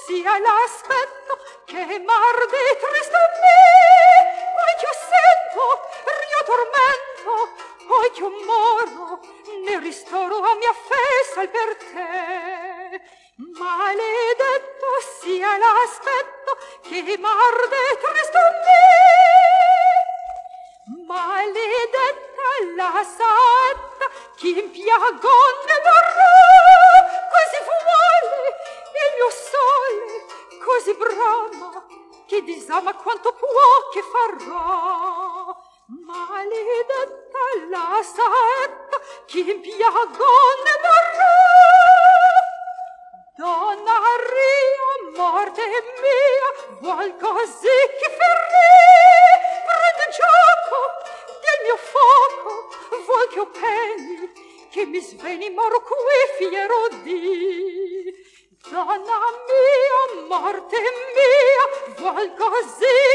sia l'aspetto che m'arde triste a me, poi che io sento rio tormento, poi che io moro ne ristoro a mia fessa per te. Maledetto sia l'aspetto che m'arde triste a me, maledetta la saetta che in piagonne vorrà, così vuole il mio sole, così brama che disama quanto può che farà. Maledetta la saetta che in piagonne vorrà, donna ria, morte mia, vuol così che ferri, prende gioco del mio fuoco, vuol che io peni, che mi sveni moro qui fiero di. Donna mia, morte mia, vuol così